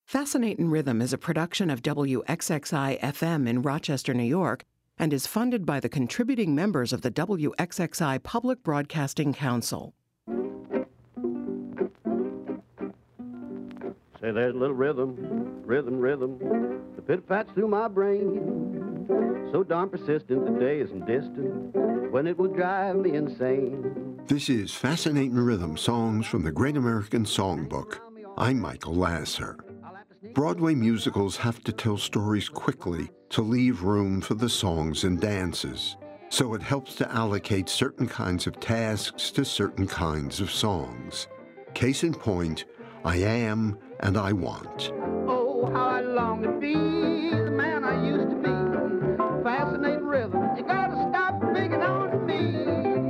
Fascinatin' Rhythm is a production of WXXI-FM in Rochester, New York, and is funded by the contributing members of the WXXI Public Broadcasting Council. Say, there's a little rhythm, rhythm, rhythm, the pit-pats through my brain. So darn persistent, the day isn't distant, when it will drive me insane. This is Fascinatin' Rhythm, songs from the Great American Songbook. I'm Michael Lasser. Broadway musicals have to tell stories quickly to leave room for the songs and dances. So it helps to allocate certain kinds of tasks to certain kinds of songs. Case in point, I Am and I Want. Oh, how I long to be the man I used to be. Fascinating rhythm, you gotta stop picking on me.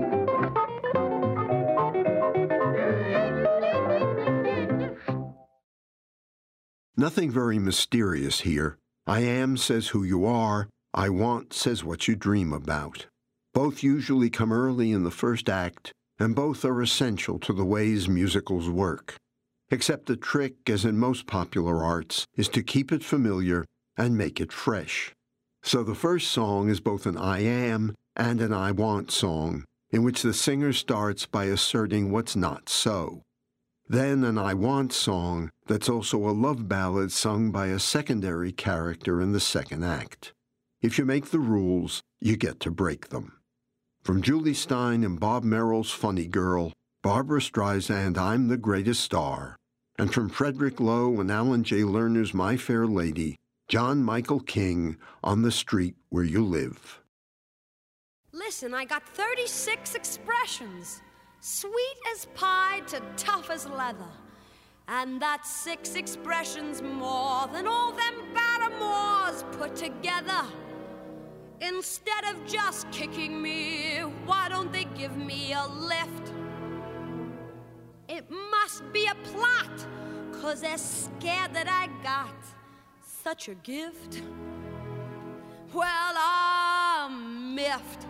Nothing very mysterious here. I Am says who you are, I Want says what you dream about. Both usually come early in the first act, and both are essential to the ways musicals work. Except the trick, as in most popular arts, is to keep it familiar and make it fresh. So the first song is both an I Am and an I Want song, in which the singer starts by asserting what's not so. Then an I Want song that's also a love ballad sung by a secondary character in the second act. If you make the rules, you get to break them. From Julie Stein and Bob Merrill's Funny Girl, Barbra Streisand, I'm the Greatest Star, and from Frederick Lowe and Alan J. Lerner's My Fair Lady, John Michael King, On the Street Where You Live. Listen, I got 36 expressions. Sweet as pie to tough as leather. And that's 6 expressions more than all them Barrymores put together. Instead of just kicking me, why don't they give me a lift? It must be a plot, 'cause they're scared that I got such a gift. Well, I'm miffed.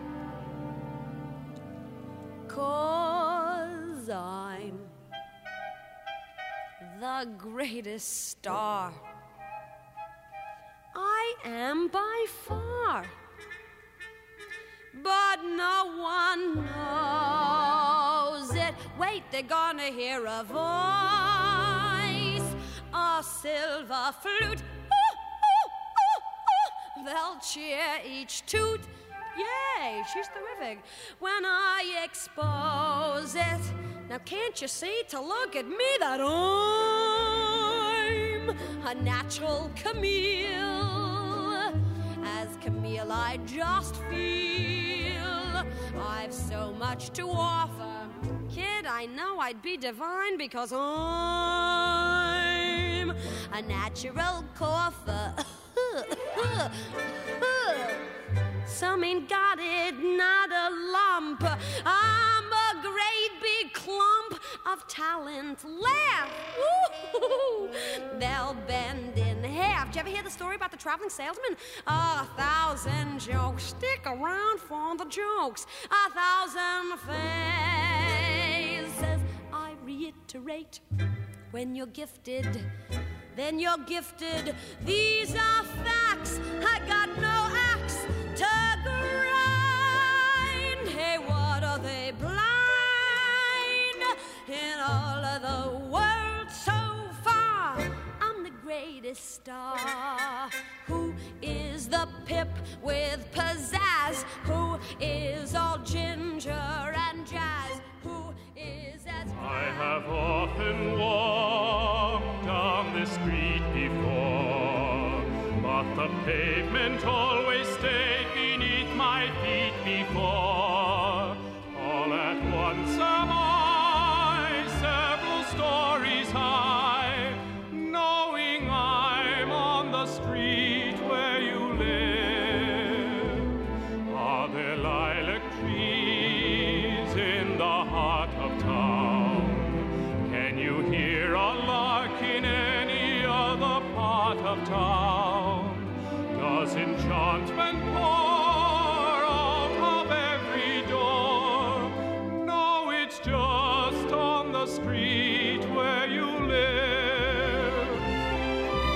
'Cause I'm the greatest star. I am by far. But no one knows it. Wait, they're gonna hear a voice, a silver flute. Ooh, ooh, ooh, ooh. They'll cheer each toot. Yay, she's terrific when I expose it. Now can't you see to look at me that I'm a natural Camille? As Camille I just feel I've so much to offer. Kid, I know I'd be divine because I'm a natural cougher. Some ain't got it, not a lump. I'm a great big clump of talent. Laugh! Woo-hoo-hoo. They'll bend in half. Did you ever hear the story about the traveling salesman? 1,000 jokes. Stick around for the jokes. 1,000 faces. I reiterate, when you're gifted, then you're gifted. These are facts. I got no axe to grind. Hey, what are they blind in all of the world so far? I'm the greatest star. Who is the pip with pizzazz? Who is all ginger and jazz? Who is as I have often walked down this street before, but the pavement always stayed beneath my feet before. All at once am I several stories high, knowing I'm on the street where you live. Are there lilac trees in the heart of town? Can you hear a lark in any other part of town? Does enchantment pour out of every door? No, it's just on the street where you live.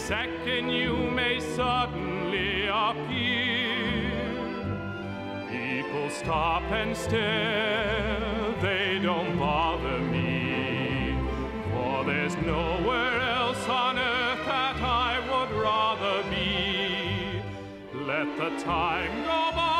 second you may suddenly appear. People stop and stare, they don't bother me, for there's nowhere else on earth that I would rather be. Let the time go by,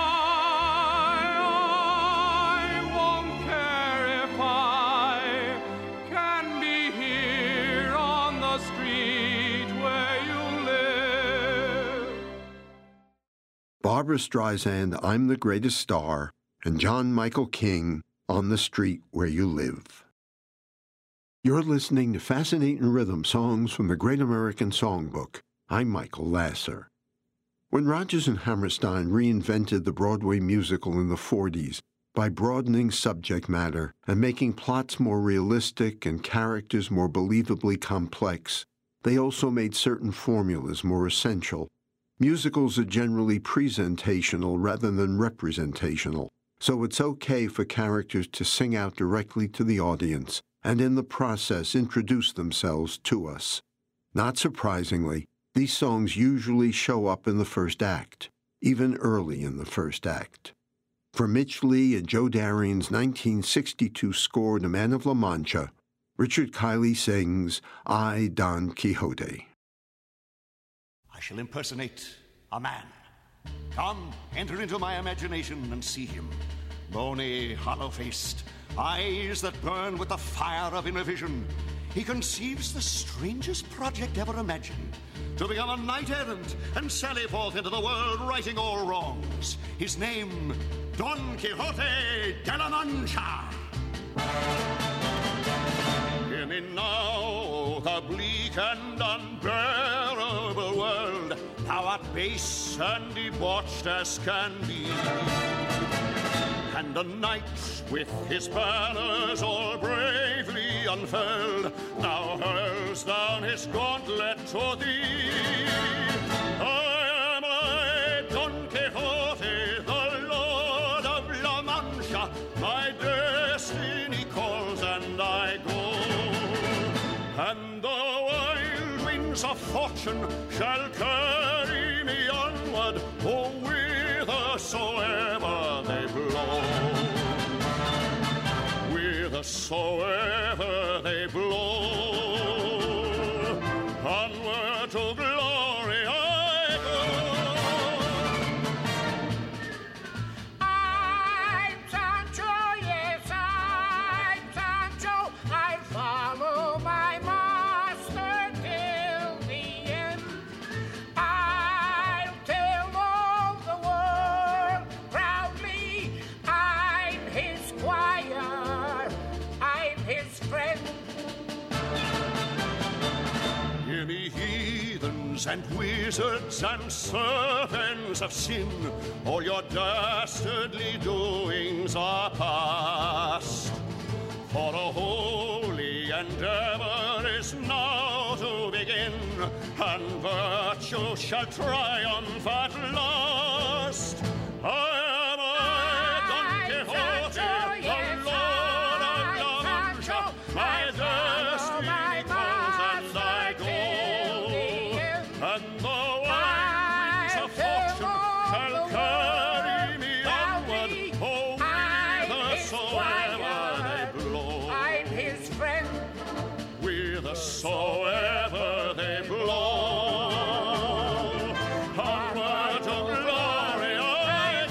I won't care if I can be here on the street where you live. Barbra Streisand, I'm the Greatest Star, and John Michael King, On the Street Where You Live. You're listening to Fascinating Rhythm Songs from the Great American Songbook. I'm Michael Lasser. When Rodgers and Hammerstein reinvented the Broadway musical in the 40s by broadening subject matter and making plots more realistic and characters more believably complex, they also made certain formulas more essential. Musicals are generally presentational rather than representational, so it's okay for characters to sing out directly to the audience and in the process introduce themselves to us. Not surprisingly, these songs usually show up in the first act, even early in the first act. For Mitch Lee and Joe Darien's 1962 score, The Man of La Mancha, Richard Kiley sings I, Don Quixote. I shall impersonate a man. Come, enter into my imagination and see him. Bony, hollow-faced, eyes that burn with the fire of inner vision. He conceives the strangest project ever imagined, to become a knight-errant and sally forth into the world righting all wrongs. His name, Don Quixote de la Mancha. Hear me now, the bleak and unbearable world, thou art base and debauched as can be. And the knight, with his banners all bravely unfurled, now hurls down his gauntlet to thee. I am Don Quixote, the Lord of La Mancha. My destiny calls and I go. And the wild winds of fortune shall carry me onward, oh, whithersoever they blow. Whithersoever they blow. Onward to glory I go. I'm Sancho, yes, I'm Sancho. I'll follow my master till the end. I'll tell all the world proudly I'm his squire, I'm his friend. Hear me, heathens and wizards and servants of sin, all your dastardly doings are past. For a holy endeavor is now to begin, and virtue shall triumph at last. I am Don Quixote, the Lord of La Mancha. My destiny calls and I go. And the wild winds of fortune shall carry me onward, oh, whithersoever they blow. I'm his friend. Whithersoever they blow. Onward to glory I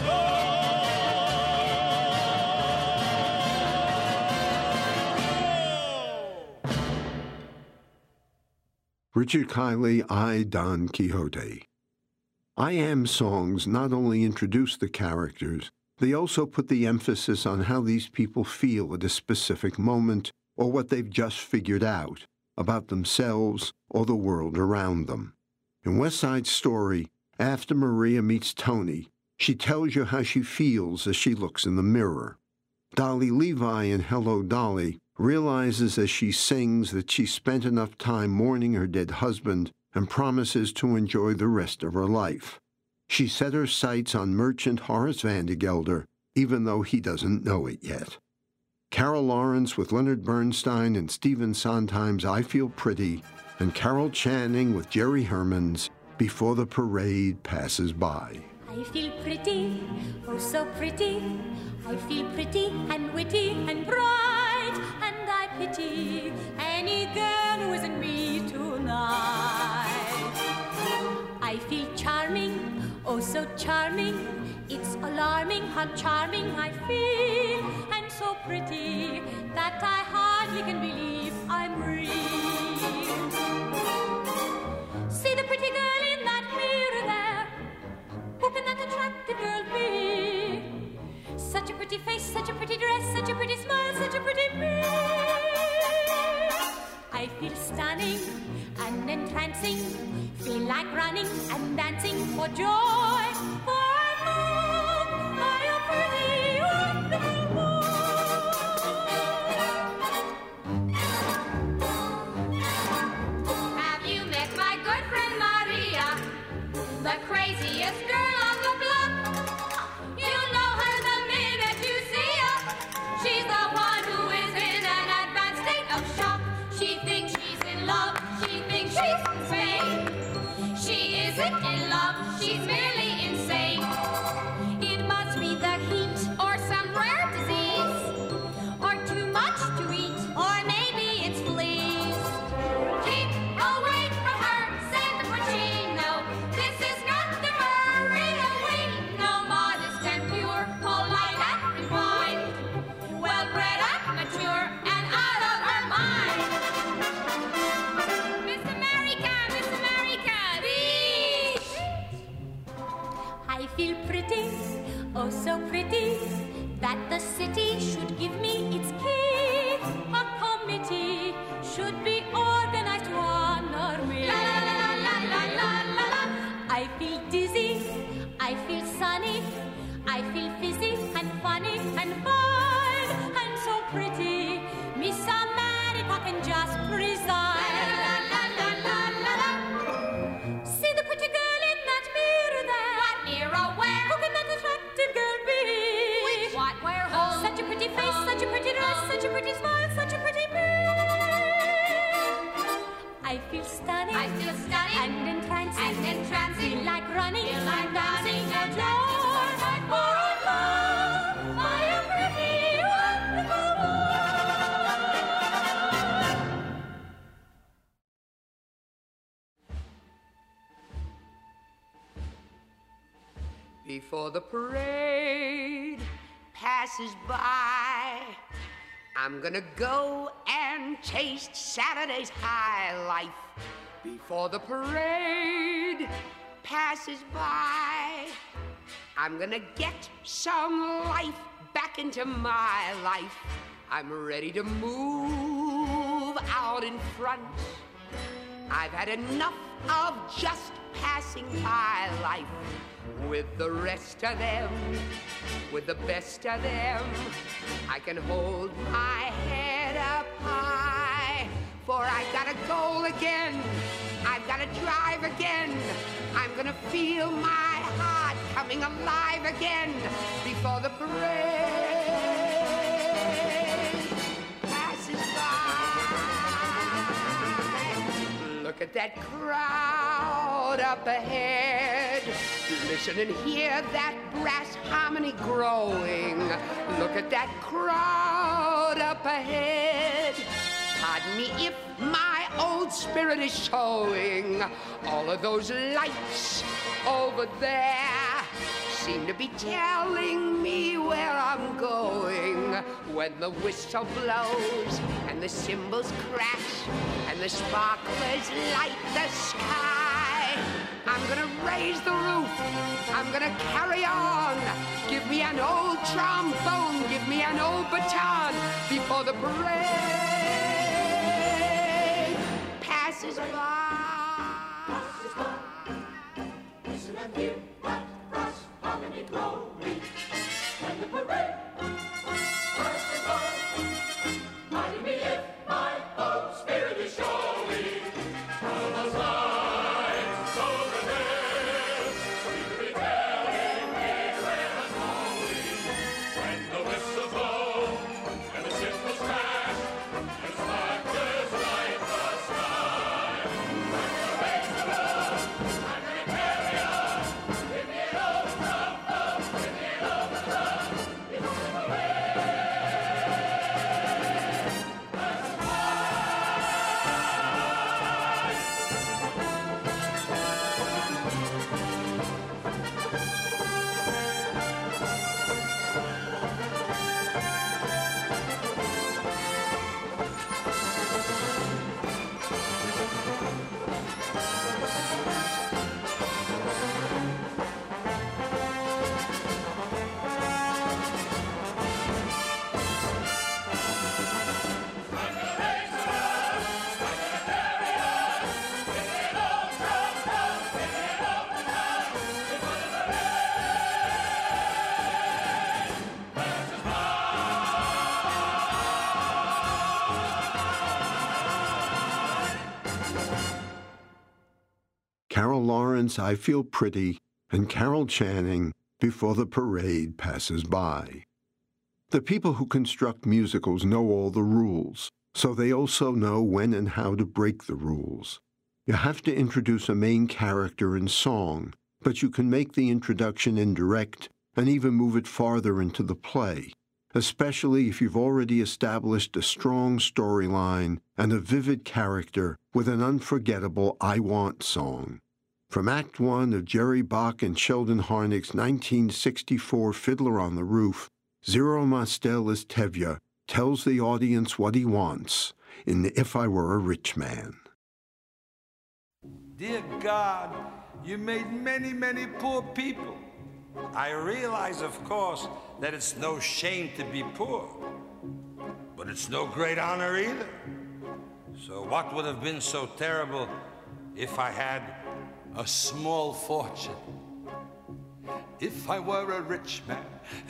go. Richard Kiley, I, Don Quixote. I Am songs not only introduce the characters, they also put the emphasis on how these people feel at a specific moment or what they've just figured out about themselves or the world around them. In West Side Story, after Maria meets Tony, she tells you how she feels as she looks in the mirror. Dolly Levi in Hello, Dolly realizes as she sings that she spent enough time mourning her dead husband and promises to enjoy the rest of her life. She set her sights on merchant Horace Vandergelder, even though he doesn't know it yet. Carol Lawrence with Leonard Bernstein and Stephen Sondheim's I Feel Pretty, and Carol Channing with Jerry Herman's Before the Parade Passes By. I feel pretty, oh so pretty. I feel pretty and witty and bright, and I pity any girl who isn't me tonight. I feel charming, oh so charming. It's alarming how charming I feel, and so pretty that I hardly can believe I'm real. See the pretty girl in that mirror there. Who can that attractive girl be? Such a pretty face, such a pretty dress, such a pretty smile, such a pretty me. I feel stunning and entrancing, feel like running and dancing for joy. For I'm moved by a pretty, wonderful mood. Have you met my good friend Maria, the craziest girl on the block? You know her the minute you see her. She's the one who is in an advanced state of shock. She thinks she's in love, she thinks she's insane. She isn't in love, she's merely insane. It must be the heat or some rare disease, or too much to eat, or maybe it's fleas. Keep away from her, Santa Puccino. This is not the Maria we know. Modest and pure, polite and refined, well-bred and mature, and out of her mind. Miss America, please. I feel pretty, oh so pretty, that the city should give me its key. A committee should be organized to honor me. La la la la la la la la. I feel dizzy, I feel sunny, I feel fizzy and funny and fine, and so pretty. Miss America can just preside. La la la la la la. See the pretty girl in that mirror there. What mirror? Where? Who can that attractive girl be? Which? What? Where? Who? Such a pretty face, such a pretty dress, such a pretty smile, such a pretty me. I feel stunning, I feel stunning and entrancing, and entrancing. feel like running, Feel like and dancing dancing for and joy. dancing for joy. For I'm loved by a pretty, wonderful world. Before the parade passes by, I'm gonna go and taste Saturday's high life. Before the parade passes by, I'm gonna get some life back into my life. I'm ready to move out in front. I've had enough of just passing by life with the rest of them, with the best of them. I can hold my head up high, for I've got a goal again. I've got to drive again. I'm gonna feel my heart coming alive again before the parade passes by. Look at that crowd up ahead. Listen and hear that brass harmony growing. Look at that crowd up ahead. Pardon me if my old spirit is showing. All of those lights over there seem to be telling me where I'm going. When the whistle blows and the cymbals crash and the sparklers light the sky, I'm gonna raise the roof, I'm gonna carry on. Give me an old trombone, give me an old baton before the parade passes by. Listen and hear that brass harmony growing. When the parade passes by, pardon me if my old spirit is showing. All those lights over there seem to be telling me where I'm going. When the whistles blow and the Carol Lawrence, I Feel Pretty, and Carol Channing, Before the Parade Passes By. The people who construct musicals know all the rules, so they also know when and how to break the rules. You have to introduce a main character in song, but you can make the introduction indirect and even move it farther into the play, especially if you've already established a strong storyline and a vivid character with an unforgettable I Want song. From Act 1 of Jerry Bach and Sheldon Harnick's 1964 Fiddler on the Roof, Zero Mostel as Tevye tells the audience what he wants in If I Were a Rich Man. Dear God, you made many, many poor people. I realize, of course, that it's no shame to be poor, but it's no great honor either. So what would have been so terrible if I had a small fortune? If I were a rich man,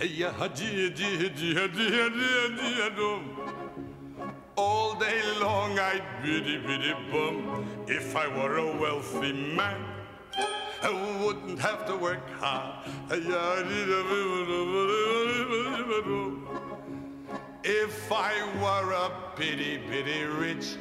all day long I'd biddy bum. If I were a wealthy man, I wouldn't have to work hard. If I were a bitty rich,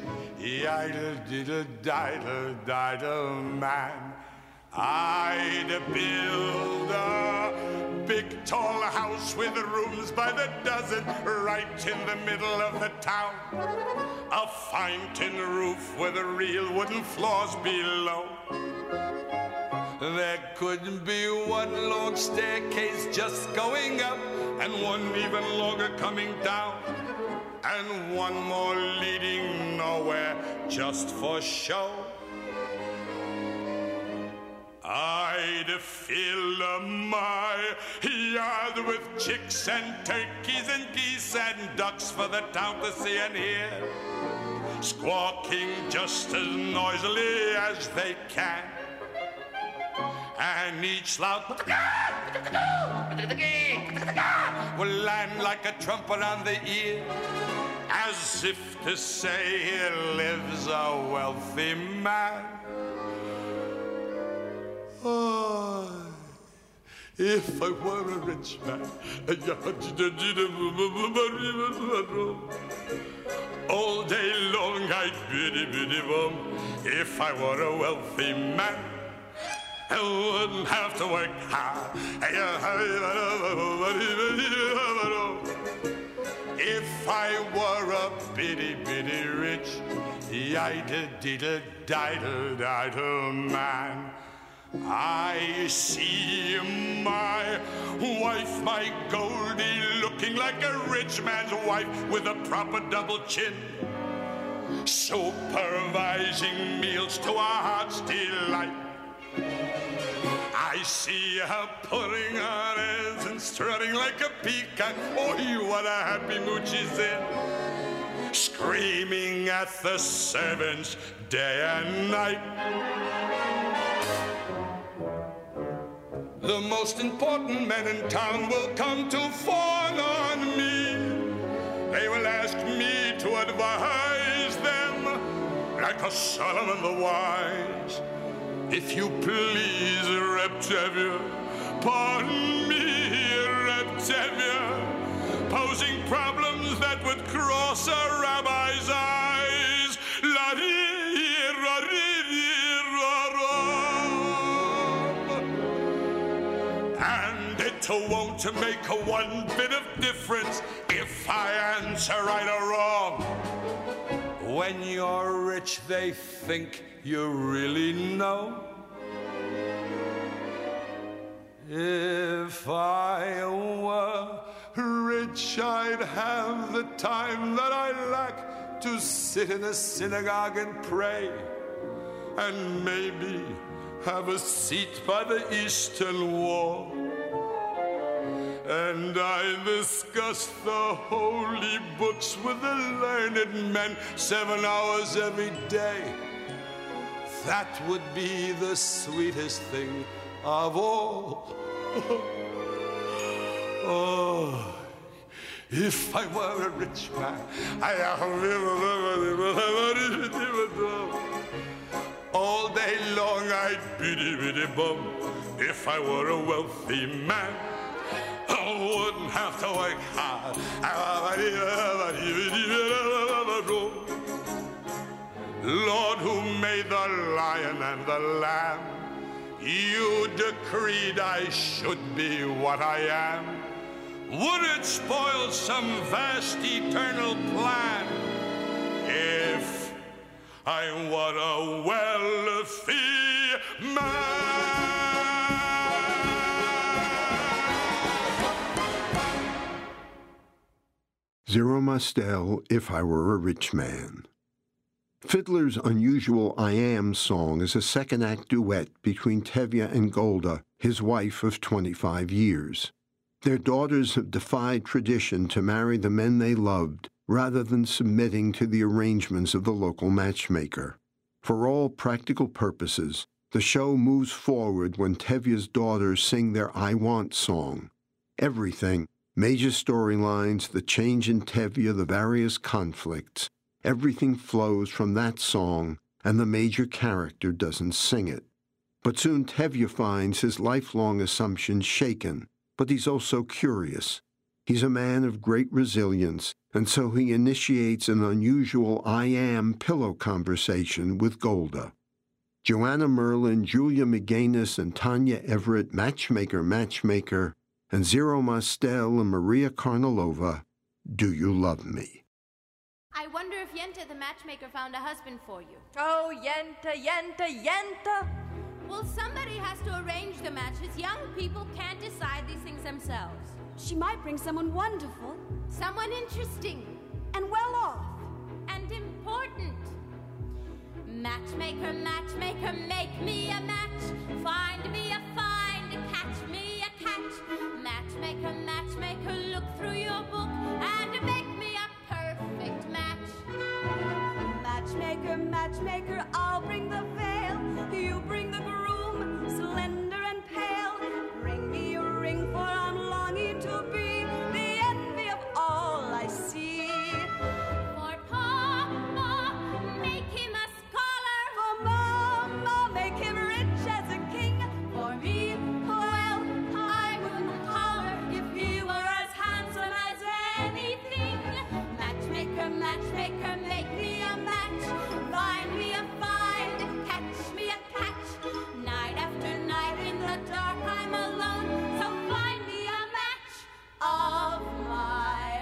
idle man, I'd build a big tall house with rooms by the dozen right in the middle of the town. A fine tin roof with real wooden floors below. There could be one long staircase just going up and one even longer coming down, and one more leading nowhere just for show. I'd fill my yard with chicks and turkeys and geese and ducks for the town to see and hear, squawking just as noisily as they can. And each loud will land like a trumpet on the ear, as if to say here lives a wealthy man. Oh, if I were a rich man, all day long I'd biddy bum. If I were a wealthy man, I wouldn't have to work hard. If I were a bitty rich, idle man, I see my wife, my Goldie, looking like a rich man's wife with a proper double chin, supervising meals to our heart's delight. I see her putting on airs and strutting like a peacock. Oh, what a happy mood she's in, screaming at the servants day and night. The most important men in town will come to fawn on me. They will ask me to advise them like a Solomon the Wise. If you please, Reb Tevye, pardon me, Reb Tevye, posing problems that would cross a rabbi's eyes. And it won't make one bit of difference if I answer right or wrong. When you're rich, they think you really know. If I were rich, I'd have the time that I lack to sit in a synagogue and pray, and maybe have a seat by the Eastern Wall. And I discuss the holy books with the learned men 7 hours every day. That would be the sweetest thing of all. Oh, if I were a rich man, all day long I I'd biddy-biddy-bum if I were a wealthy man. I wouldn't have to work hard. Lord, who made the lion and the lamb, you decreed I should be what I am. Would it spoil some vast eternal plan if I were a wealthy man? Zero Mostel, If I Were a Rich Man. Fiddler's unusual I Am song is a second-act duet between Tevye and Golda, his wife of 25 years. Their daughters have defied tradition to marry the men they loved rather than submitting to the arrangements of the local matchmaker. For all practical purposes, the show moves forward when Tevye's daughters sing their I Want song. Everything, major storylines, the change in Tevye, the various conflicts, everything flows from that song, and the major character doesn't sing it. But soon Tevye finds his lifelong assumptions shaken, but he's also curious. He's a man of great resilience, and so he initiates an unusual I Am pillow conversation with Golda. Joanna Merlin, Julia McGuinness, and Tanya Everett, Matchmaker, and Zero Mostel and Maria Karnalova, Do You Love Me? I wonder if Yenta the matchmaker found a husband for you. Oh, Yenta. Well, somebody has to arrange the matches. Young people can't decide these things themselves. She might bring someone wonderful. Someone interesting. And well off. And important. Matchmaker, make me a match. Find me a find, catch me a catch. Matchmaker, look through your book and make me a perfect match. Matchmaker, I'll bring the veil. You bring the groom, slender and pale. Bring me a ring, for I'm longing to be the envy of all I see. For Papa, make him a scholar. For Mama, make him rich as a king. For me, well, I wouldn't holler if he were as handsome as anything. Matchmaker, make me a match. Find me a find, catch me a catch. Night after night in the dark I'm alone, so find me a match of my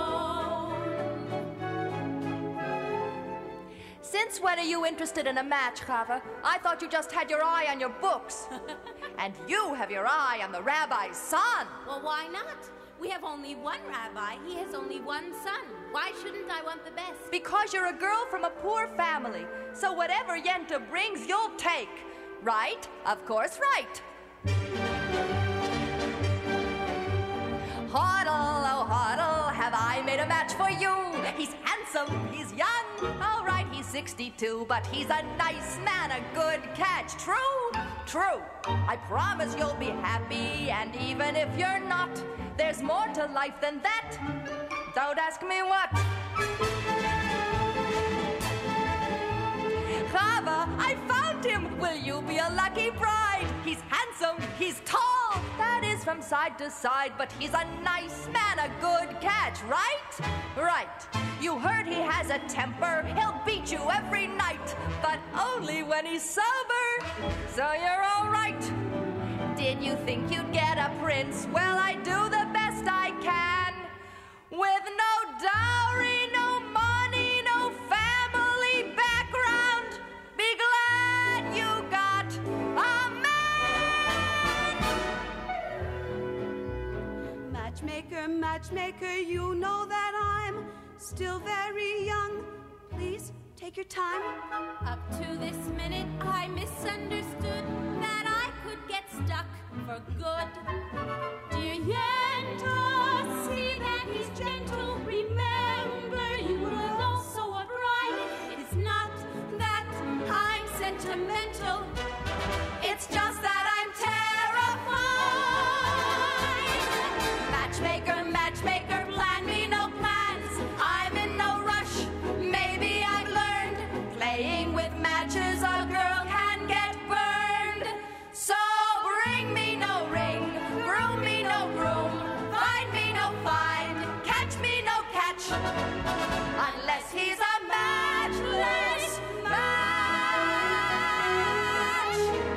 own. Since when are you interested in a match, Chava? I thought you just had your eye on your books. And you have your eye on the rabbi's son. Well, why not? We have only one rabbi. He has only one son. Why shouldn't I want the best? Because you're a girl from a poor family. So whatever Yenta brings, you'll take. Right? Of course, right. Hoddle, oh hoddle, have I made a match for you? He's handsome, he's young. All right, he's 62, but he's a nice man, a good catch. True? True. I promise you'll be happy, and even if you're not, there's more to life than that. Don't ask me what. Chava, I found him. Will you be a lucky bride? He's handsome, he's tall. That is from side to side, but he's a nice man, a good catch, right? Right. You heard he has a temper. He'll beat you every night, but only when he's sober. So you're all right. Did you think you'd get a prince? Well, I do the best I can. With no dowry, no money, no family background. Be glad you got a man. Matchmaker, you know that I'm still very young. Please take your time. Up to this minute, I misunderstood that I could get stuck for good. Dear Yenta, see that he's gentle. Remember, you are also a bride. It's not that I'm sentimental. It's just that I'm terrified. Matchmaker, plan me no plans. I'm in no rush. Maybe I've learned playing with matches a girl can get burned. unless he's a matchless match.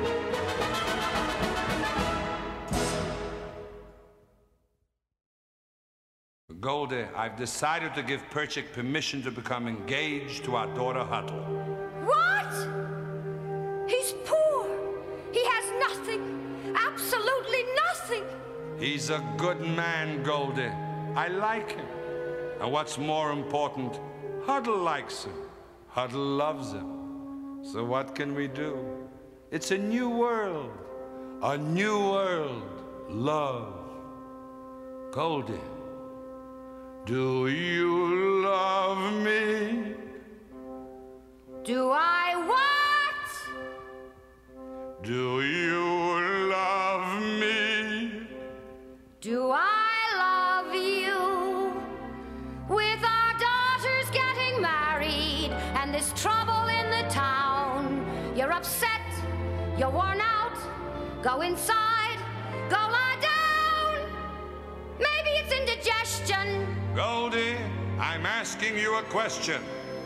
Goldie, I've decided to give Perchik permission to become engaged to our daughter Huddle. What? He's poor. He has nothing. Absolutely nothing. He's a good man, Goldie. I like him. And what's more important, Huddle likes him. Huddle loves him. So what can we do? It's a new world. A new world. Love. Goldie, do you love me? Do I what? Do you love me? Do I love you? With our daughters getting married and this trouble in the town, you're upset, you're worn out, go inside, go lie down. Maybe it's indigestion. Goldie, I'm asking you a question.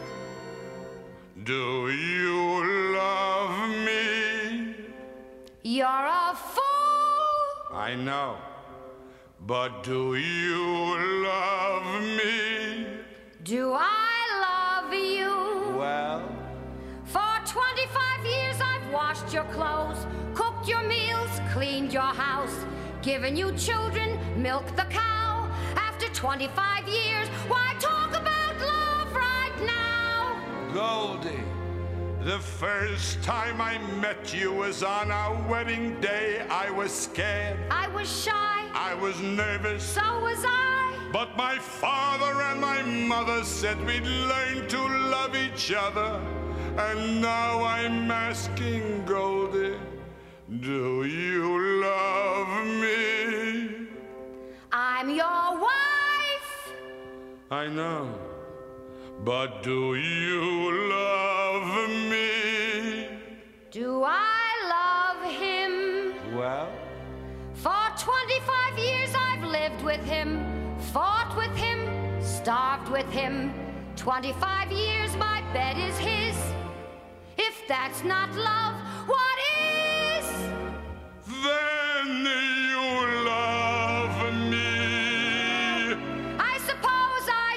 Do you love me? You're a fool. I know. But do you love me? Do I love you? Well? For 25 years I've washed your clothes, cooked your meals, cleaned your house, given you children, milked the cow. After 25 years, why talk about love right now? Goldie, the first time I met you was on our wedding day. I was scared. I was shy. I was nervous. So was I. But my father and my mother said we'd learn to love each other. And now I'm asking, Goldie, do you love me? I'm your wife. I know. But do you love me? Do I love him? Well? For 25 years I've lived with him, fought with him, starved with him. 25 years my bed is his. If that's not love, what is? Then you love me. I suppose I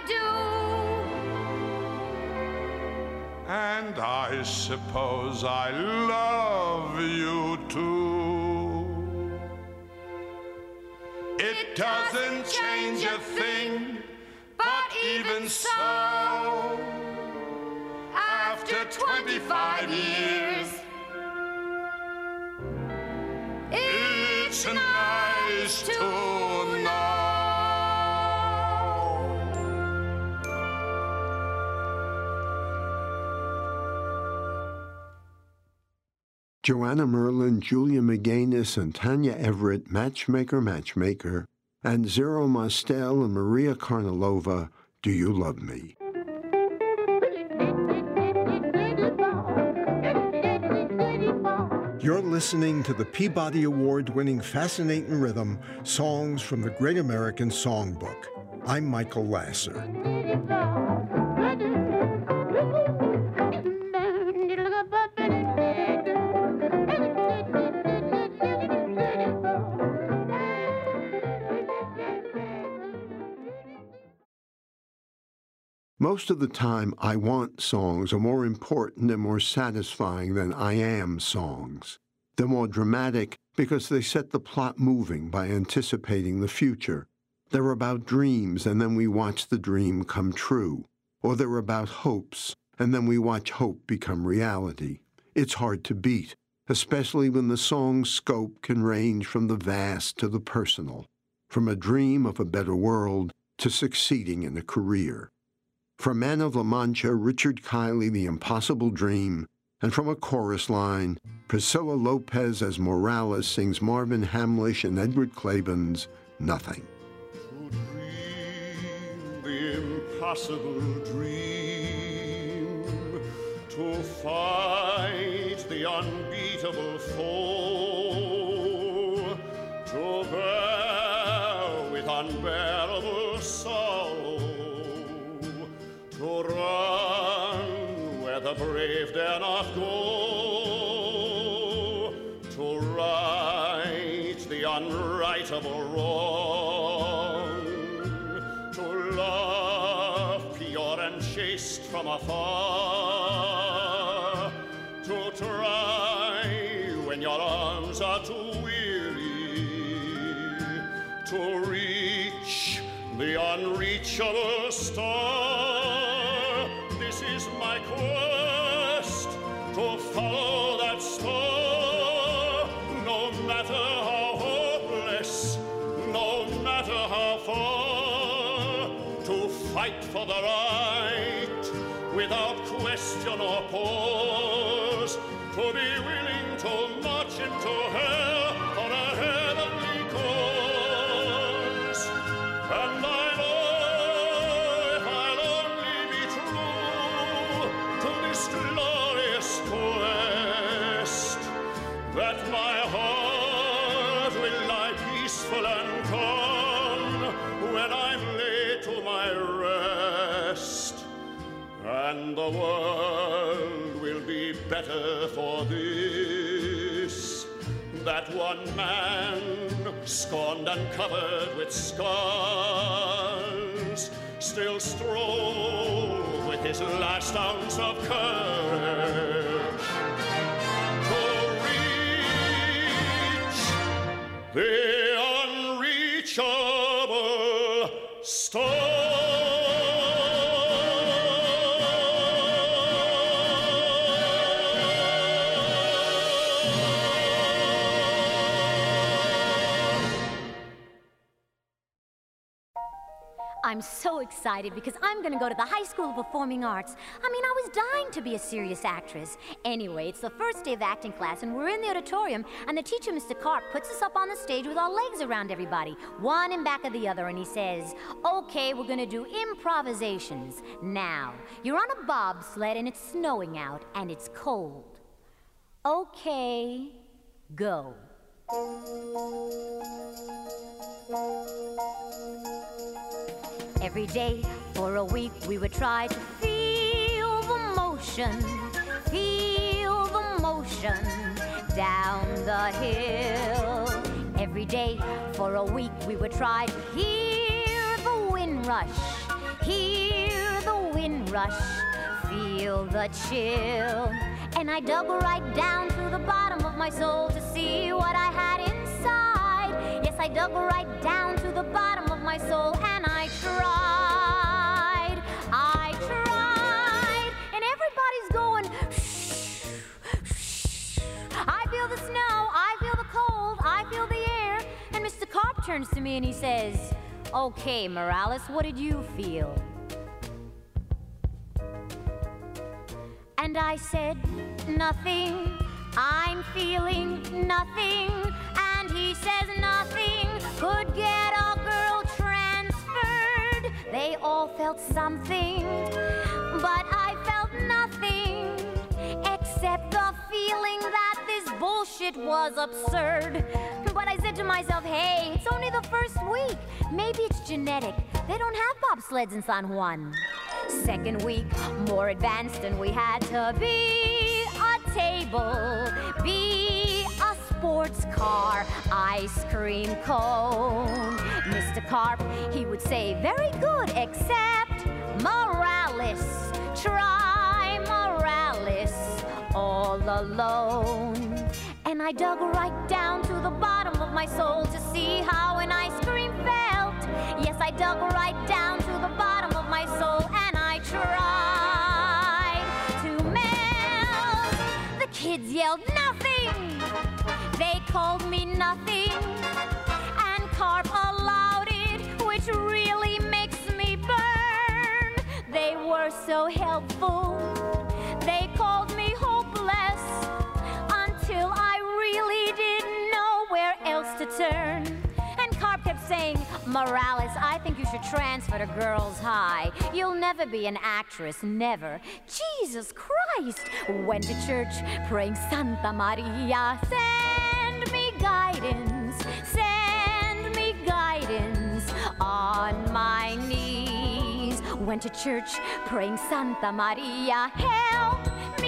do. And I suppose I love you too. It doesn't change a thing, but even so, after 25 years, it's nice to know. Joanna Merlin, Julia McGanus, and Tanya Everett, Matchmaker, and Zero Mostel and Maria Karnilova, Do You Love Me? You're listening to the Peabody Award-winning Fascinating Rhythm, Songs from the Great American Songbook. I'm Michael Lasser. Most of the time, I want songs are more important and more satisfying than I am songs. They're more dramatic because they set the plot moving by anticipating the future. They're about dreams, and then we watch the dream come true. Or they're about hopes, and then we watch hope become reality. It's hard to beat, especially when the song's scope can range from the vast to the personal, from a dream of a better world to succeeding in a career. From Man of La Mancha, Richard Kiley, The Impossible Dream, and from a chorus line, Priscilla Lopez as Morales sings Marvin Hamlish and Edward Claiborne's Nothing. To dream the impossible dream, to fight the unbeatable foe, to bear with unbearable sorrow brave dare not go to right the unrightable wrong, to love pure and chaste from afar, to try when your arms are too weary, to reach the unreachable star. This is my quest, to follow that star, no matter how hopeless, no matter how far, to fight for the right without question or pause, to be willing to march into hell for a heavenly cause. And I know if I'll only be true to this glorious quest, that my heart will lie peaceful and calm when I'm laid to my rest, and the world will be better for this, that one man, scorned and covered with scars, still strove with his last ounce of courage to reach the unreachable star. I'm so excited because I'm going to go to the High School of Performing Arts. I mean, I was dying to be a serious actress. Anyway, it's the first day of acting class, and we're in the auditorium, and the teacher, Mr. Karp, puts us up on the stage with our legs around everybody, one in back of the other, and he says, okay, we're going to do improvisations. Now, you're on a bobsled, and it's snowing out, and it's cold. Okay, go. Every day for a week we would try to feel the motion down the hill. Every day for a week we would try to hear the wind rush, feel the chill. And I dug right down to the bottom of my soul to see what I had inside. Yes, I dug right down to the bottom of my soul, and I tried, and everybody's going, shh, shh. I feel the snow, I feel the cold, I feel the air. And Mr. Karp turns to me and he says, okay, Morales, what did you feel? And I said, nothing, I'm feeling nothing. And he says nothing could get a girl transferred. They all felt something, but I felt nothing, except the feeling that this bullshit was absurd. But I said to myself, hey, it's only the first week. Maybe it's genetic. They don't have bobsleds in San Juan. Second week, more advanced, and we had to be a table, be a sports car, ice cream cone. Mr. Karp, he would say, very good, except Morales. Try Morales all alone. And I dug right down to the bottom of my soul to see how an ice cream felt. Yes, I dug right down to the bottom of my soul, and I tried to melt. The kids yelled, nothing! They called me nothing. And Karp allowed it, which really makes me burn. They were so helpful. They called me hopeless until I really didn't know where else to turn. And Karp kept saying, Morales, I think you should transfer to Girls High. You'll never be an actress, never. Jesus Christ! Went to church praying Santa Maria, send me guidance, send me guidance on my knees. Went to church praying Santa Maria, help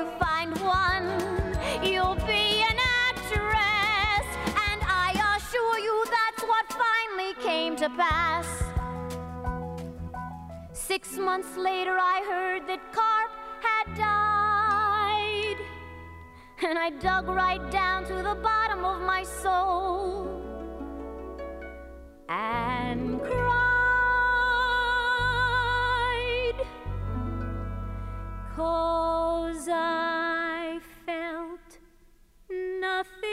you find one, you'll be an actress. And I assure you that's what finally came to pass. 6 months later, I heard that Carp had died. And I dug right down to the bottom of my soul and cried, 'cause I felt nothing.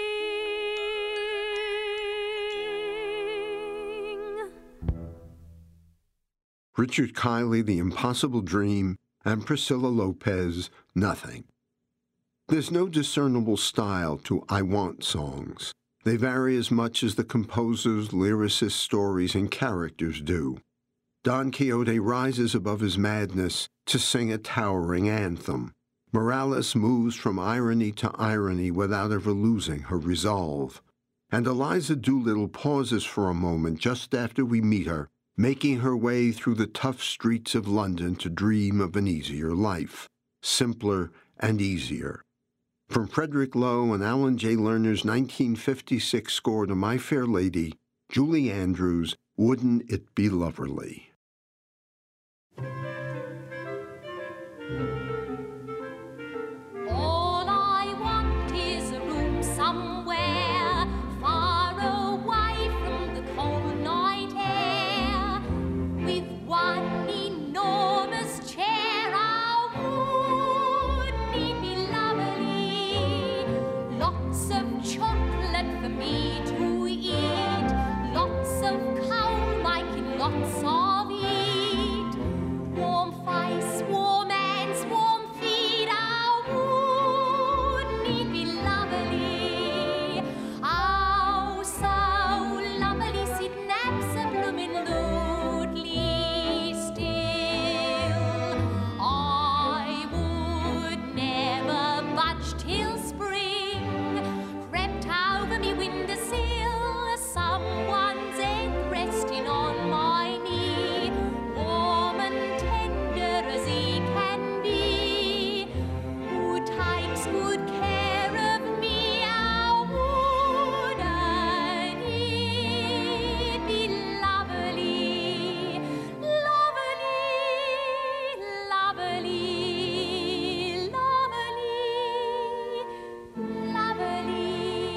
Richard Kiley, The Impossible Dream, and Priscilla Lopez, Nothing. There's no discernible style to I Want songs. They vary as much as the composer's, lyricist's stories and characters do. Don Quixote rises above his madness to sing a towering anthem. Morales moves from irony to irony without ever losing her resolve. And Eliza Doolittle pauses for a moment just after we meet her, making her way through the tough streets of London to dream of an easier life, simpler and easier. From Frederick Lowe and Alan J. Lerner's 1956 score to My Fair Lady, Julie Andrews, Wouldn't It Be Loverly? All I want is a room somewhere far away from the cold night air, with one enormous chair. Oh, wouldn't it be lovely? Lots of chocolate for me to eat, lots of coal making lots of heat, warm face, warm hands, warm feet. Oh, wouldn't it be lovely? Oh, so lovely, sitting absolutely still. I would never budge till spring crept over me windowsill, someone's head resting on my knee, warm and tender as he can be, who takes good care of me. Oh, wouldn't it be lovely, lovely, lovely, lovely,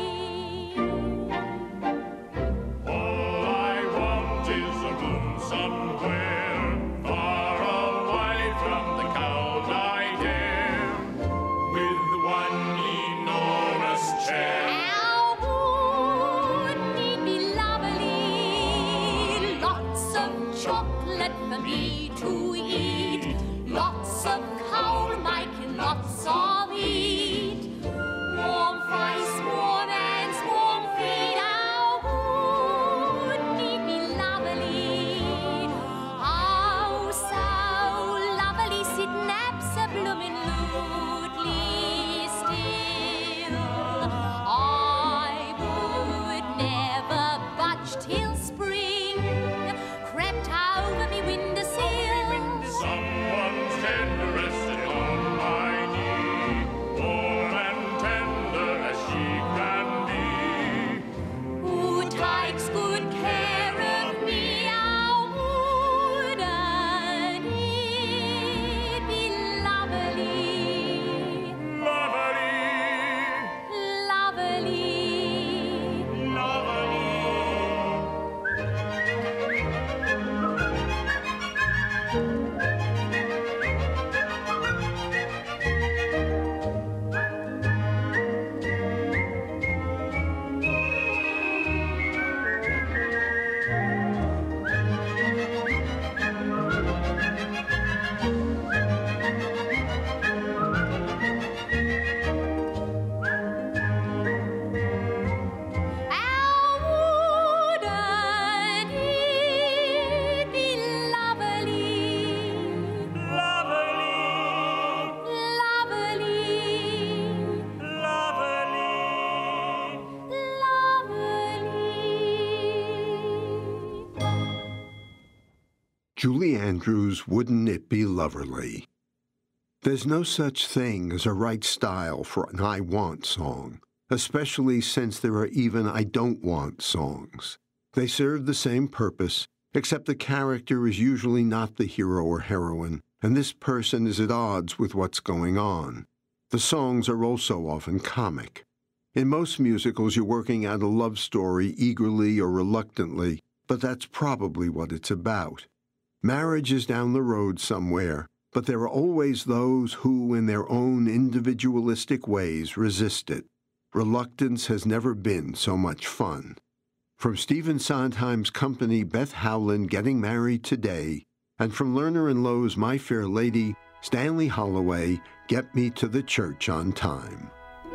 lovely? All I want is a room somewhere far away from the cold night air, with one enormous chair. How wouldn't it be lovely? Lots of chocolate for me to eat, lots of coal making lots of heat, warm face, warm hands, warm feet. How wouldn't it be lovely? Oh, so lovely, sitting absolutely still. I would never budge till spring crept over me windowsill, Someone's head rested on my knee, warm and tender as she can be. who takes good care of me. Oh, wouldn't it be lovely, Lovely, lovely? How wouldn't it be lovely, lovely, lovely? Julie Andrews, Wouldn't It Be Loverly? There's no such thing as a right style for an I want song, especially since there are even I don't want songs. They serve the same purpose, except the character is usually not the hero or heroine, and this person is at odds with what's going on. The songs are also often comic. In most musicals, you're working out a love story eagerly or reluctantly, but that's probably what it's about. Marriage is down the road somewhere, but there are always those who, in their own individualistic ways, resist it. Reluctance has never been so much fun. From Stephen Sondheim's company Beth Howland, Getting Married Today, and from Lerner and Lowe's My Fair Lady, Stanley Holloway, Get Me to the Church on Time.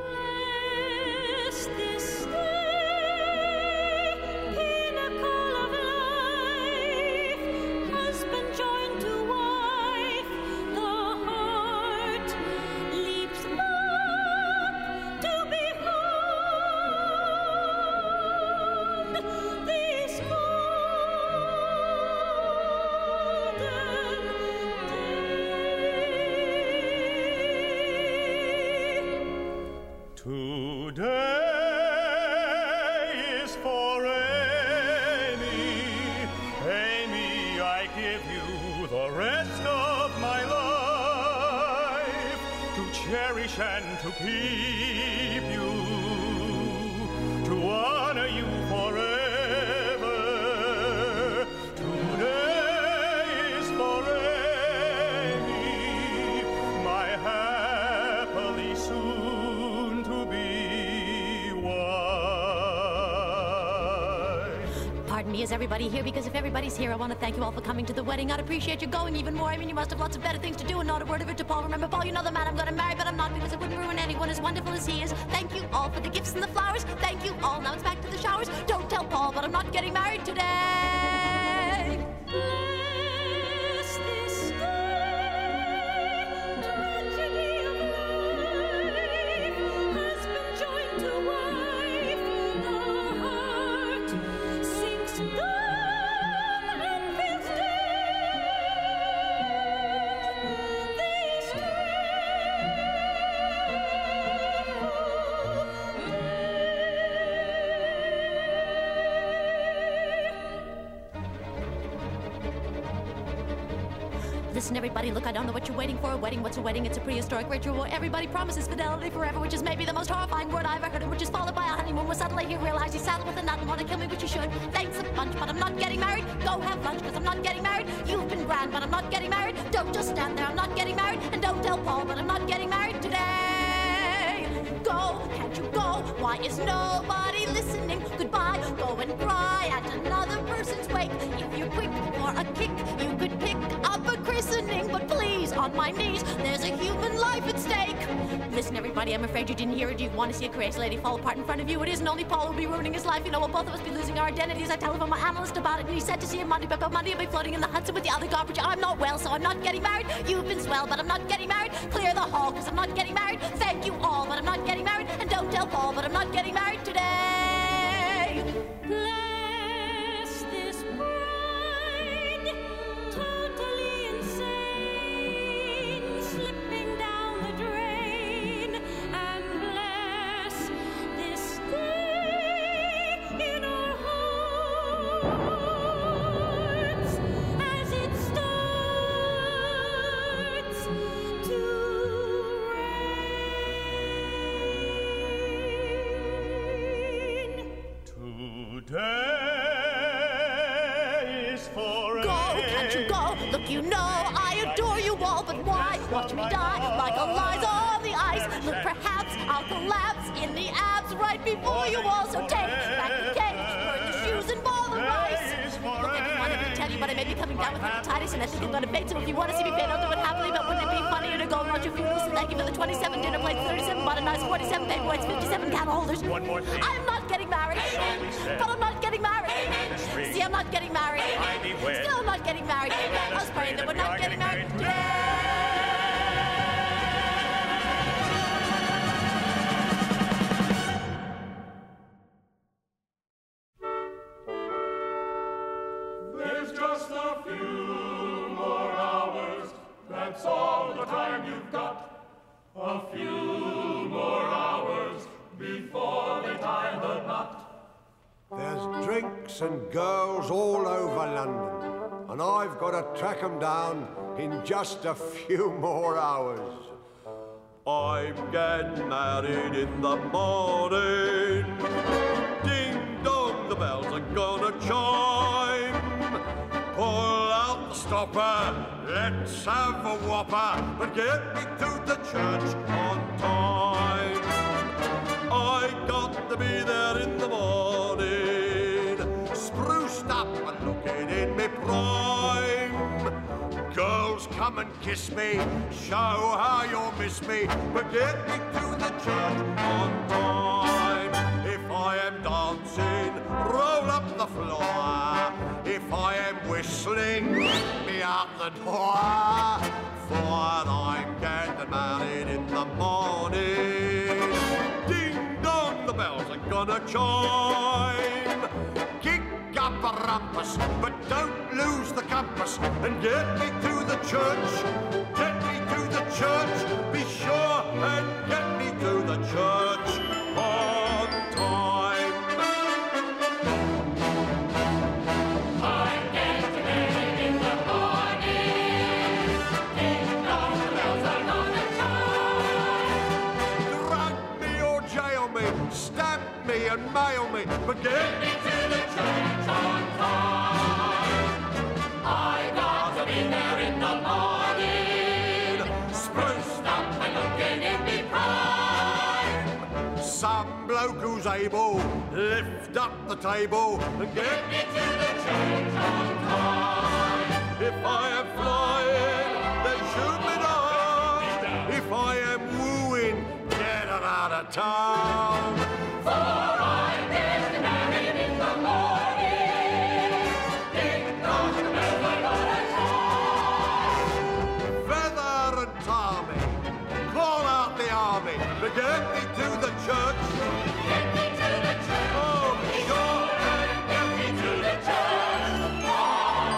And to keep you, to honor you forever. Today is for Amy, my happily soon to be wife. Pardon me, is everybody here? Because if everybody's here, I want to thank you all for coming to the wedding. I'd appreciate you going even more. I mean, you must have lots of better things to do, and not a word of it to Paul. Remember, Paul, you know the man I'm going to marry, but I'm not, because it wouldn't ruin anyone as wonderful as he is. Thank you all for the gifts and the flowers. Thank you all. Now it's back to the showers. Don't tell Paul, but I'm not getting married today. Bless this day, tragedy of life, husband joined to wife, the heart sinks down and feels dead. This Listen, everybody, look, I don't know what you're waiting for. A wedding, what's a wedding? It's a prehistoric ritual where everybody promises fidelity forever, which is maybe the most horrifying word I ever heard, which is followed by a honeymoon where suddenly you realize you saddled with a nut and want to kill me, which you should. Thanks a bunch, but I'm not getting married. Go have lunch, because I'm not getting married. You've been grand, but I'm not getting married. Don't just stand there, I'm not getting married. And don't tell Paul, but I'm not getting married today. Go, can't you go? Why is nobody listening? Goodbye, go and cry at another person's wake. If you're quick for a kick, you could pick up a christening, but please, on my knees, there's a human life at stake. Listen, everybody, I'm afraid you didn't hear it. You want to see a crazy lady fall apart in front of you. It isn't only Paul who'll be ruining his life. You know, we'll both of us be losing our identities. I telephoned my analyst about it, and he said to see him Monday, but Monday I'll be floating in the Hudson with the other garbage. I'm not well, so I'm not getting married. You've been swell, but I'm not getting married. Clear the hall, because I'm not getting married. Thank you all, but I'm not getting married. And don't tell Paul, but I'm not getting married today. Bless this bride, totally insane, slipping down the drain, and bless this day in our hearts as it starts to Today is for Go, can't you go? Look, you know I adore you all, but why watch me die like a Liza on the ice? Look, perhaps I'll collapse in the abs right before you all, so take back the cake, burn the shoes and ball the rice. Look, I didn't want to tell you, but I may be coming down with hepatitis, and I think I'm going to faint, so if you want to see me faint, I'll do it happily, but wouldn't it be funnier to go and watch your funeral? So thank you for the 27 dinner plates, 37 butter knives, 47 paperweights, 57 candle holders. One more thing. I'm not getting married, but I'm not getting married. See, I'm not getting married. Still, I'm not getting married. I was praying that we're not getting married today. There's just a few more hours. That's all the time you've got. drinks and girls all over London, and I've got to track 'em down in just a few more hours. I'm getting married in the morning. Ding dong, the bells are gonna chime. Pull out the stopper, let's have a whopper, but get me to the church on time. I got to be there in the morning, spruced up and looking in me prime. Girls, come and kiss me, show how you'll miss me, but get me to the church on time. If I am dancing, roll up the floor. If I am whistling, let me out the door. For I'm getting married in the morning. Ding dong, the bells are gonna chime. Kick up a rumpus, but don't lose the compass, and get me to the church. Get me to the church. Be sure and get me to the church on time. I'm getting married in the morning. Ding dong, the bells are gonna chime. Drag me or jail me, stab me and mail me, but get me to the church on time. I got to be there in the morning, spruced up and looking in me prime. Some bloke who's able, lift up the table and get me to the church on time. If I am flying, then shoot me down. If I am wooing, get her out of town. For I'm getting married in the morning. Ding dong, the bells are gonna chime. Feather and tar me, call out the army, but get me to the church. Get me to the church. Oh, sure. Get me to the church on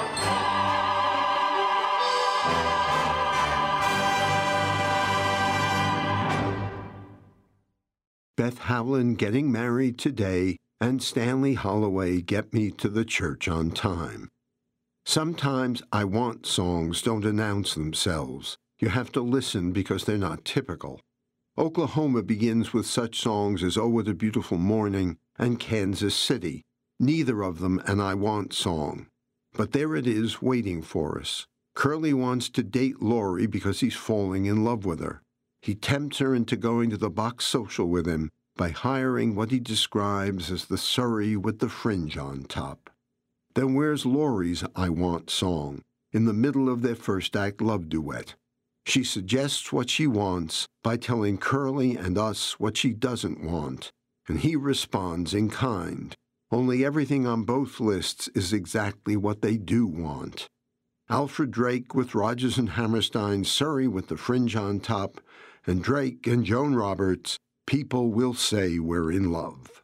Beth Howland Getting Married Today and Stanley Holloway Get Me to the Church on Time. Sometimes I Want songs don't announce themselves. You have to listen because they're not typical. Oklahoma begins with such songs as Oh, What a Beautiful Morning and Kansas City, neither of them an I Want song. But there it is waiting for us. Curly wants to date Lori because he's falling in love with her. He tempts her into going to the box social with him by hiring what he describes as the Surrey with the fringe on top. Then where's Lori's I Want song, in the middle of their first act love duet? She suggests what she wants by telling Curly and us what she doesn't want, and he responds in kind. Only everything on both lists is exactly what they do want. Alfred Drake with Rodgers and Hammerstein's Surrey with the fringe on top, and Drake and Joan Roberts, People Will Say We're in Love.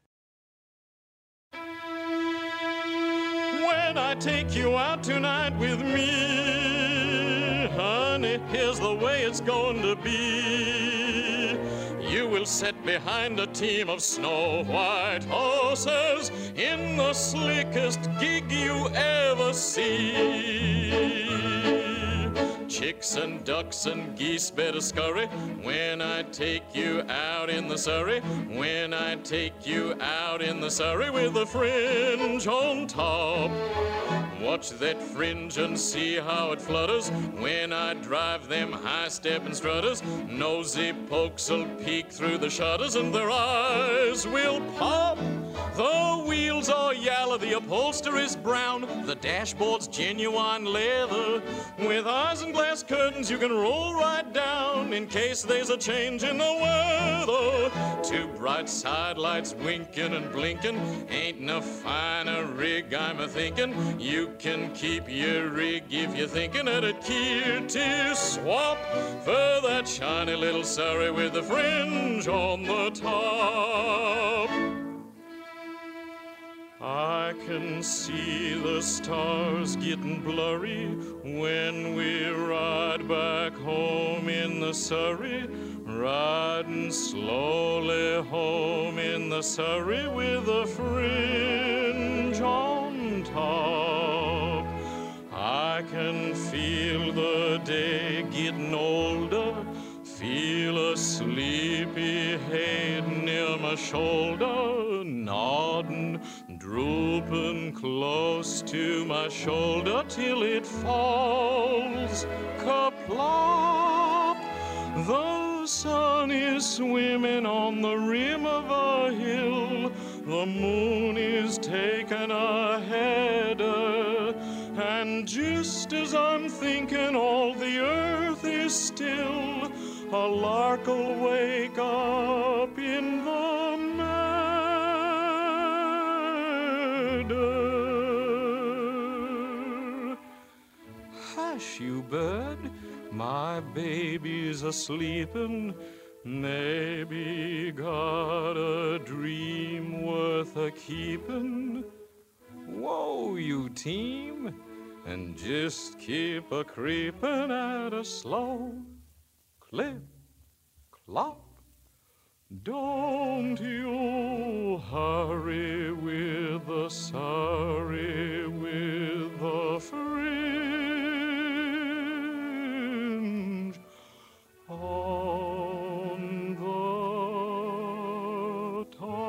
When I take you out tonight with me, honey, here's the way it's going to be. You will sit behind a team of snow-white horses in the slickest gig you ever see. Chicks and ducks and geese better scurry when I take you out in the Surrey. When I take you out in the Surrey with the fringe on top. Watch that fringe and see how it flutters when I drive them high-stepping strutters. Nosy pokes'll peek through the shutters and their eyes will pop. The wheels are yellow, the upholstery is brown, the dashboard's genuine leather. With eyes and glass curtains you can roll right down in case there's a change in the weather. Two bright side lights winking and blinking, ain't no finer rig I'm a-thinking. You can keep your rig if you're thinking at a kitty swap for that shiny little Surrey with the fringe on the top. I can see the stars getting blurry when we ride back home in the Surrey, riding slowly home in the Surrey with a fringe on top. I can feel the day getting older, feel a sleepy head near my shoulder, nodding, drooping close to my shoulder till it falls, kerplop. The sun is swimming on the rim of a hill, the moon is taking a header, and just as I'm thinking all the earth is still, a lark'll wake up in the meadow. Hush, you bird, my baby's a-sleepin', maybe got a dream worth a-keepin'. Whoa, you team, and just keep a-creepin' at a slow clip, clop. Don't you hurry with the sorry, with the fringe on the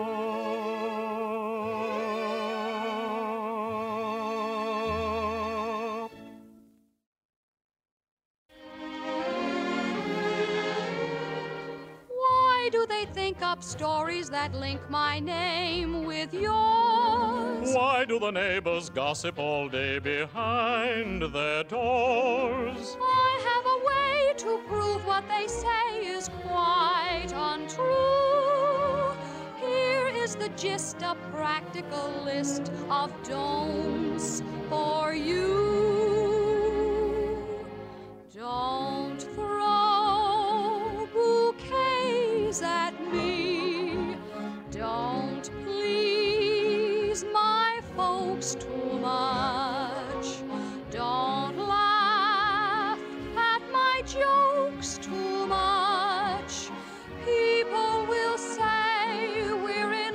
top. Why do they think up stories that link my name with yours? Why do the neighbors gossip all day behind their doors? I have a way to prove what they say is quite untrue. Here is the gist, a practical list of don'ts for you. Don't throw bouquets at me. Don't please my folks too much. Don't laugh at my jokes too much. People will say we're in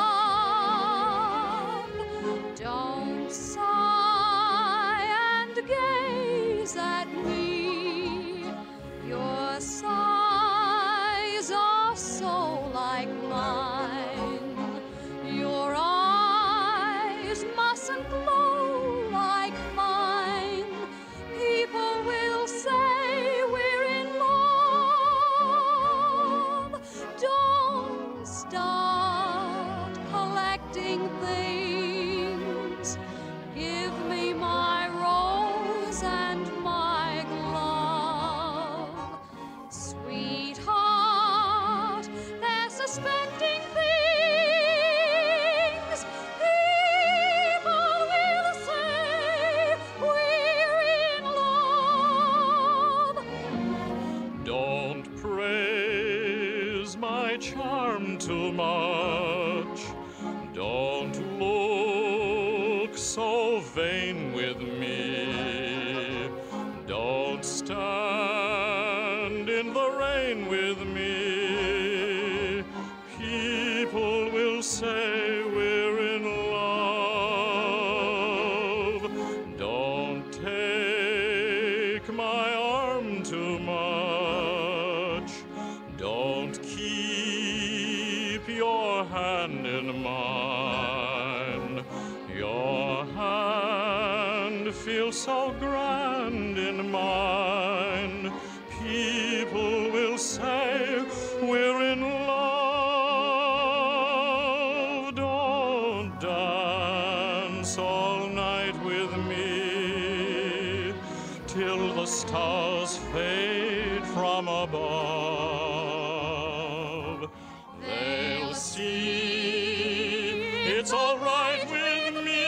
love. Don't sigh and gaze at me. Your sighs are so like mine. Your eyes mustn't glow like mine. People will say we're in love. Don't start collecting things. Give me my rose and my glove. Sweetheart, they're suspecting things. People will say we're in love. Don't praise my charm too much. Don't look so vain with me. Don't stand in the rain with me. People will say we're in love. Don't take my arm too much. Don't keep your hand in mine. Your hand feels so grand in mine. People will say we're in love. Don't dance all night with me till the stars fade from above. They'll see it's all right with me.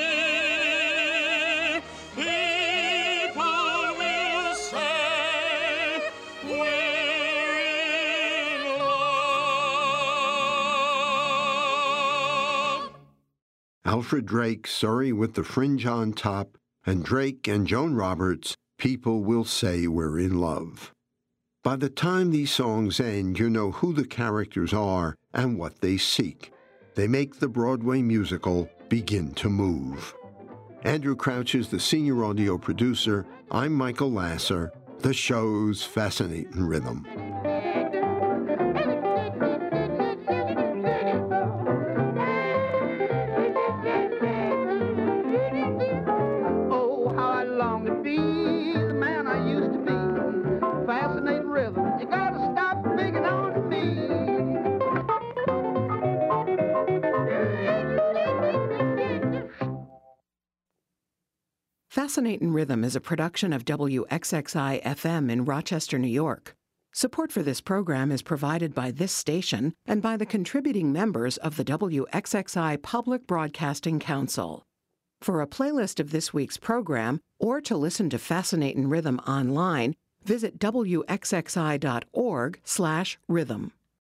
People will say we're in love. Alfred Drake, Surrey with the Fringe on Top, and Drake and Joan Roberts, People Will Say We're in Love. By the time these songs end, you know who the characters are and what they seek. They make the Broadway musical begin to move. Andrew Crouch is the senior audio producer. I'm Michael Lasser. The show's Fascinating Rhythm. Oh, how I long to be the man I used to be. Fascinating rhythm, you gotta stop picking on me. Fascinating Rhythm is a production of WXXI-FM in Rochester, New York. Support for this program is provided by this station and by the contributing members of the WXXI Public Broadcasting Council. For a playlist of this week's program, or to listen to Fascinating Rhythm online, visit wxxi.org/rhythm.